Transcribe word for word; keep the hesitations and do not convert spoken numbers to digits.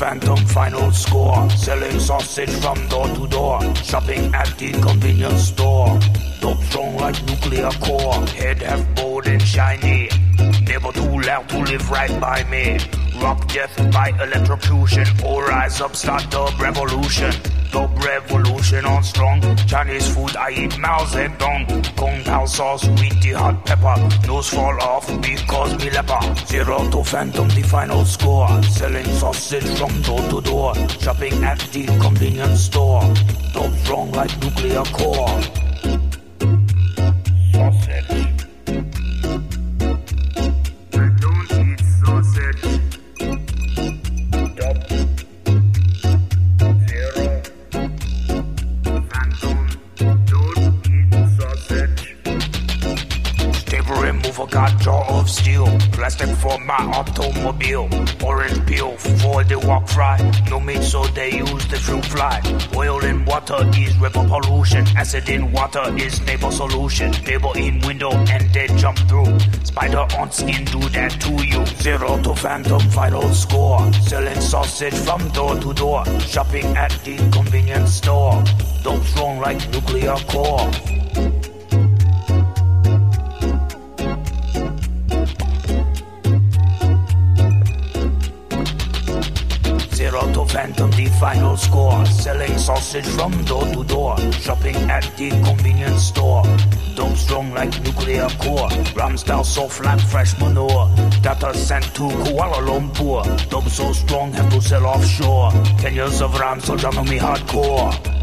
Phantom final score. Selling sausage from door to door. Shopping at the convenience store. Dope strong like nuclear core. Head half bold and shiny. Never too loud to live right by me. Rock death by electrocution. Or rise up, start the revolution. Dope revolution on strong. Chinese food, I eat Mao Zedong. Kung Pao sauce with the hot pepper. Nose fall off because me leper. Zero to Phantom, the final score. Selling sausage from door to door. Shopping at the convenience store. Dope strong like nuclear core. Sausage. I don't eat sausage. Dope. Zero. Phantom. Don't eat sausage. Stable remover got jaw of steel. Plastic for my automobile. Orange peel for the walk fry. No meat so they use the fruit fly. Oil in water is river pollution. Acid in water is neighbor solution. Table in window and they jump through. Spider on skin do that to you. Zero to Phantom final score. Selling sausage from door to door. Shopping at the convenience store. Dope strong like nuclear core. Zero to Phantom, the final score. Selling sausage from door to door. Shopping at the convenience store. Dope strong like nuclear core. Ram style soft like fresh manure. Data sent to Kuala Lumpur. Dope so strong have to sell offshore. Ten years of Ram, so drama me hardcore.